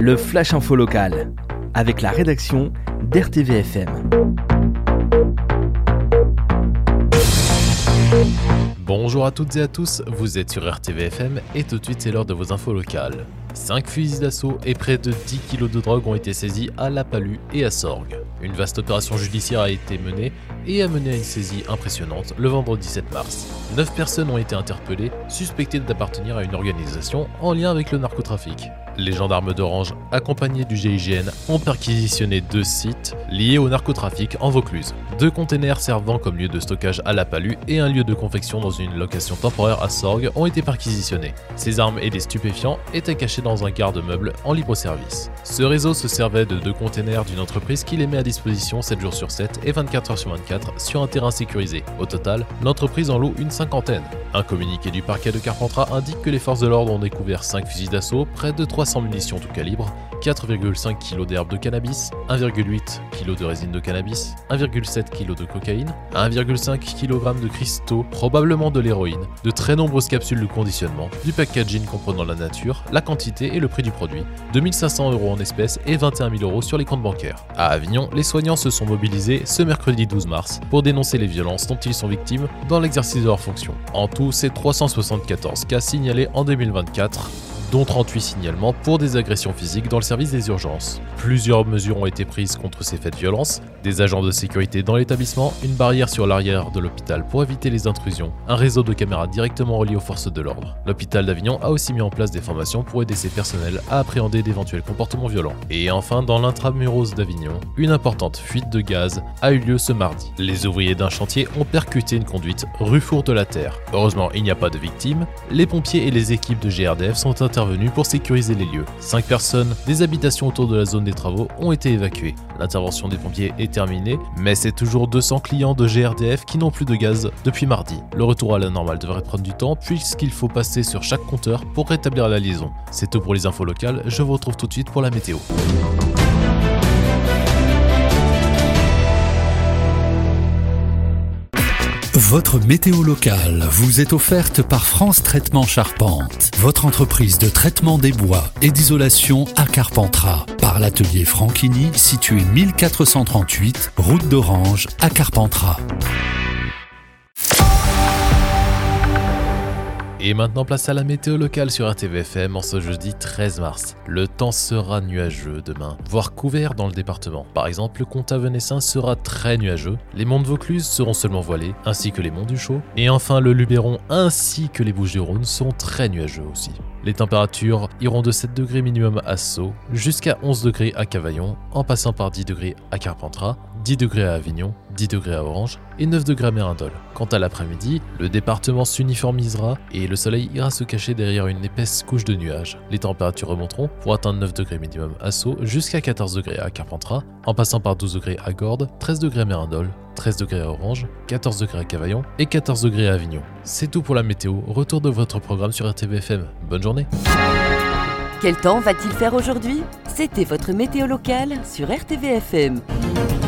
le Flash Info Local, avec la rédaction d'RTVFM. Bonjour à toutes et à tous, vous êtes sur RTVFM et tout de suite c'est l'heure de vos infos locales. 5 fusils d'assaut et près de 10 kg de drogue ont été saisis à La Palud et à Sorgues. Une vaste opération judiciaire a été menée et a mené à une saisie impressionnante le vendredi 7 mars. 9 personnes ont été interpellées, suspectées d'appartenir à une organisation en lien avec le narcotrafic. Les gendarmes d'Orange, accompagnés du GIGN, ont perquisitionné 2 sites liés au narcotrafic en Vaucluse. 2 containers servant comme lieu de stockage à La Palud et un lieu de confection dans une location temporaire à Sorgues ont été perquisitionnés. Ces armes et des stupéfiants étaient cachés dans un garde-meuble en libre-service. Ce réseau se servait de 2 containers d'une entreprise qui les met à disposition 7 jours sur 7 et 24 heures sur 24 sur un terrain sécurisé. Au total, l'entreprise en loue une 50aine. Un communiqué du parquet de Carpentras indique que les forces de l'ordre ont découvert 5 fusils d'assaut, près de 300 munitions tout calibre, 4,5 kg d'herbe de cannabis, 1,8 kg de résine de cannabis, 1,7 kg de cocaïne, 1,5 kg de cristaux, probablement de l'héroïne, de très nombreuses capsules de conditionnement, du packaging comprenant la nature, la quantité et le prix du produit, 2500 € en espèces et 21 000 € sur les comptes bancaires. À Avignon, les soignants se sont mobilisés ce mercredi 12 mars pour dénoncer les violences dont ils sont victimes dans l'exercice de leurs fonctions. En tout, c'est 374 cas signalés en 2024, dont 38 signalements pour des agressions physiques dans le service des urgences. Plusieurs mesures ont été prises contre ces faits de violence, des agents de sécurité dans l'établissement, une barrière sur l'arrière de l'hôpital pour éviter les intrusions, un réseau de caméras directement relié aux forces de l'ordre. L'hôpital d'Avignon a aussi mis en place des formations pour aider ses personnels à appréhender d'éventuels comportements violents. Et enfin, dans l'intramuros d'Avignon, une importante fuite de gaz a eu lieu ce mardi. Les ouvriers d'un chantier ont percuté une conduite rue Four de la Terre. Heureusement, il n'y a pas de victimes. Les pompiers et les équipes de GRDF sont intervenus pour sécuriser les lieux. 5 personnes des habitations autour de la zone des travaux ont été évacuées. L'intervention des pompiers est terminée, mais c'est toujours 200 clients de GRDF qui n'ont plus de gaz depuis mardi. Le retour à la normale devrait prendre du temps puisqu'il faut passer sur chaque compteur pour rétablir la liaison. C'est tout pour les infos locales, je vous retrouve tout de suite pour la météo. Votre météo locale vous est offerte par France Traitement Charpente, votre entreprise de traitement des bois et d'isolation à Carpentras, par l'atelier Franchini situé 1438 route d'Orange à Carpentras. Et maintenant place à la météo locale sur RTVFM en ce jeudi 13 mars. Le temps sera nuageux demain, voire couvert dans le département. Par exemple, le comtat venessin sera très nuageux, les monts de Vaucluse seront seulement voilés, ainsi que les monts du Chaux. Et enfin, le Luberon ainsi que les Bouches-du-Rhône sont très nuageux aussi. Les températures iront de 7 degrés minimum à Sceaux jusqu'à 11 degrés à Cavaillon, en passant par 10 degrés à Carpentras, 10 degrés à Avignon, 10 degrés à Orange et 9 degrés à Mérindol. Quant à l'après-midi, le département s'uniformisera et le soleil ira se cacher derrière une épaisse couche de nuages. Les températures remonteront pour atteindre 9 degrés minimum à Sceaux jusqu'à 14 degrés à Carpentras, en passant par 12 degrés à Gordes, 13 degrés à Mérindol, 13 degrés à Orange, 14 degrés à Cavaillon et 14 degrés à Avignon. C'est tout pour la météo, retour de votre programme sur RTVFM. Bonne journée. Quel temps va-t-il faire aujourd'hui ? C'était votre météo locale sur RTVFM.